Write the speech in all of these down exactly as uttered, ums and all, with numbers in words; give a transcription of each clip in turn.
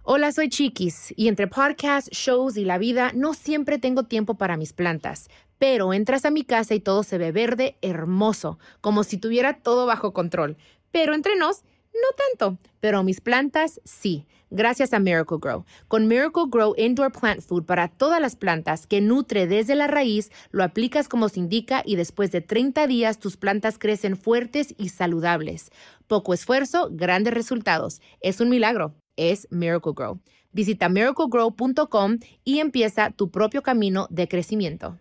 Hola, soy Chiquis y entre podcasts, shows y la vida no siempre tengo tiempo para mis plantas. Pero entras a mi casa y todo se ve verde, hermoso, como si tuviera todo bajo control. Pero entre nos, no tanto. Pero mis plantas, sí, gracias a Miracle-Gro. Con Miracle-Gro Indoor Plant Food para todas las plantas que nutre desde la raíz, lo aplicas como se indica y después de treinta días tus plantas crecen fuertes y saludables. Poco esfuerzo, grandes resultados. Es un milagro. Es Miracle-Gro. Visita miracle grow punto com y empieza tu propio camino de crecimiento.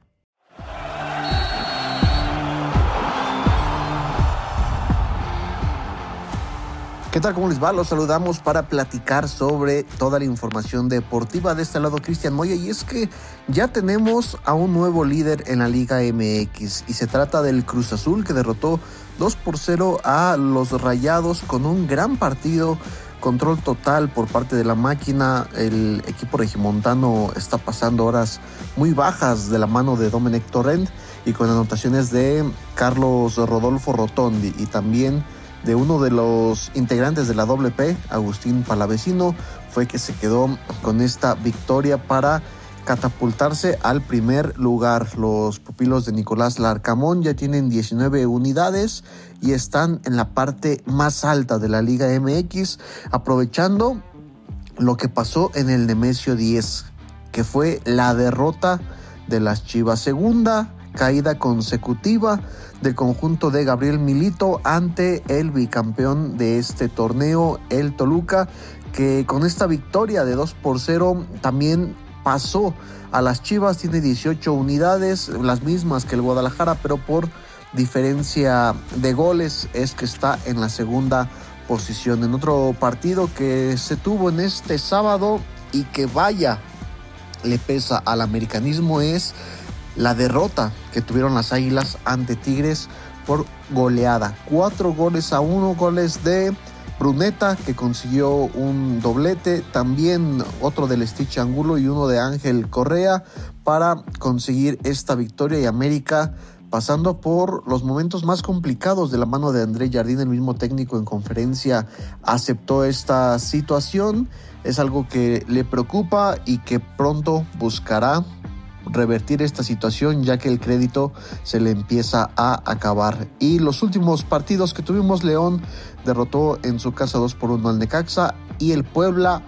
¿Qué tal? ¿Cómo les va? Los saludamos para platicar sobre toda la información deportiva. De este lado, Cristian Moya, y es que ya tenemos a un nuevo líder en la Liga M X y se trata del Cruz Azul, que derrotó dos por cero a los Rayados con un gran partido. Control total por parte de la máquina. El equipo regimontano está pasando horas muy bajas de la mano de Domenech Torrent y con anotaciones de Carlos Rodolfo Rotondi y también de uno de los integrantes de la doble P, Agustín Palavecino, fue que se quedó con esta victoria para catapultarse al primer lugar. Los pupilos de Nicolás Larcamón ya tienen diecinueve unidades y están en la parte más alta de la Liga M X, aprovechando lo que pasó en el Nemesio diez, que fue la derrota de las Chivas, segunda caída consecutiva del conjunto de Gabriel Milito ante el bicampeón de este torneo, el Toluca, que con esta victoria de dos por cero también pasó a las Chivas. Tiene dieciocho unidades, las mismas que el Guadalajara, pero por diferencia de goles es que está en la segunda posición. En otro partido que se tuvo en este sábado y que vaya le pesa al americanismo es la derrota que tuvieron las Águilas ante Tigres por goleada. Cuatro goles a uno, goles de Bruneta, que consiguió un doblete, también otro del Stitch Angulo y uno de Ángel Correa para conseguir esta victoria, y América pasando por los momentos más complicados de la mano de André Jardín. El mismo técnico en conferencia aceptó esta situación. Es algo que le preocupa y que pronto buscará revertir esta situación, ya que el crédito se le empieza a acabar. Y los últimos partidos que tuvimos, León derrotó en su casa dos por uno al Necaxa y el Puebla,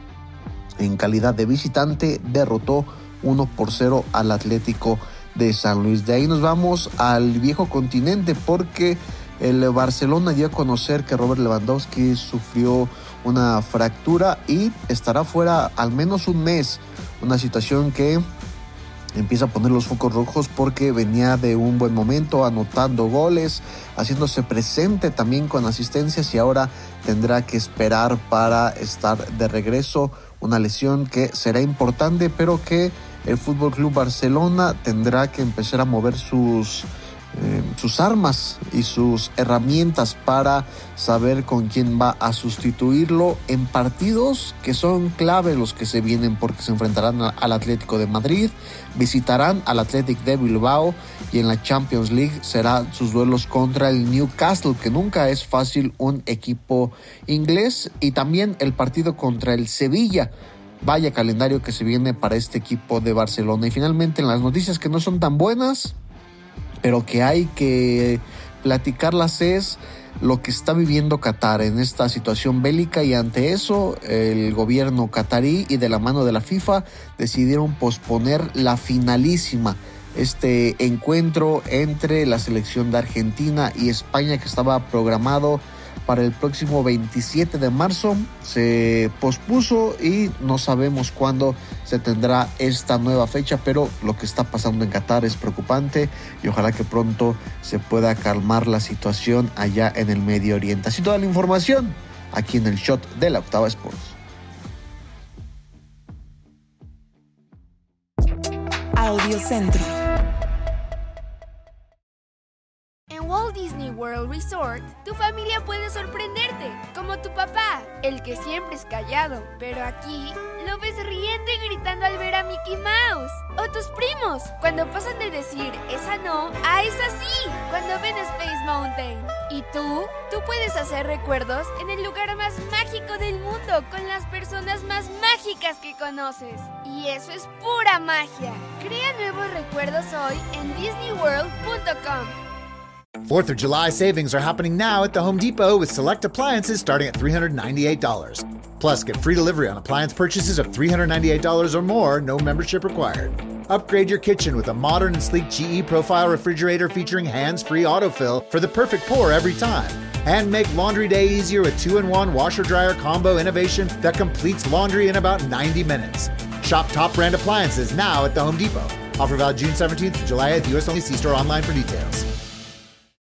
en calidad de visitante, derrotó uno por cero al Atlético de San Luis. De ahí nos vamos al viejo continente, porque el Barcelona dio a conocer que Robert Lewandowski sufrió una fractura y estará fuera al menos un mes, una situación que empieza a poner los focos rojos porque venía de un buen momento, anotando goles, haciéndose presente también con asistencias, y ahora tendrá que esperar para estar de regreso. Una lesión que será importante, pero que el F C Barcelona tendrá que empezar a mover sus Eh, sus armas y sus herramientas para saber con quién va a sustituirlo en partidos que son clave los que se vienen, porque se enfrentarán a, al Atlético de Madrid, visitarán al Athletic de Bilbao, y en la Champions League serán sus duelos contra el Newcastle, que nunca es fácil un equipo inglés, y también el partido contra el Sevilla. Vaya calendario que se viene para este equipo de Barcelona. Y finalmente, en las noticias que no son tan buenas, pero que hay que platicarlas, es lo que está viviendo Qatar en esta situación bélica, y ante eso el gobierno qatarí y de la mano de la FIFA decidieron posponer la finalísima, este encuentro entre la selección de Argentina y España, que estaba programado para el próximo veintisiete de marzo. Se pospuso y no sabemos cuándo se tendrá esta nueva fecha, pero lo que está pasando en Qatar es preocupante y ojalá que pronto se pueda calmar la situación allá en el Medio Oriente. Así toda la información aquí en el Shot de la Octava Sports. Audio Centro. En Walt Disney World Resort, tu familia puede sorprenderte, como tu papá, el que siempre es callado, pero aquí lo ves riendo y gritando al ver a Mickey Mouse. O tus primos, cuando pasan de decir esa no a esa sí, cuando ven Space Mountain. Y tú, tú puedes hacer recuerdos en el lugar más mágico del mundo con las personas más mágicas que conoces. Y eso es pura magia. Crea nuevos recuerdos hoy en Disney World punto com. fourth of July savings are happening now at the Home Depot with select appliances starting at three hundred ninety-eight dollars. Plus, get free delivery on appliance purchases of three hundred ninety-eight dollars or more, no membership required. Upgrade your kitchen with a modern and sleek G E Profile refrigerator featuring hands-free autofill for the perfect pour every time. And make laundry day easier with two in one washer-dryer combo innovation that completes laundry in about ninety minutes. Shop top brand appliances now at the Home Depot. Offer valid June seventeenth to July eighth, U S only. See store online for details.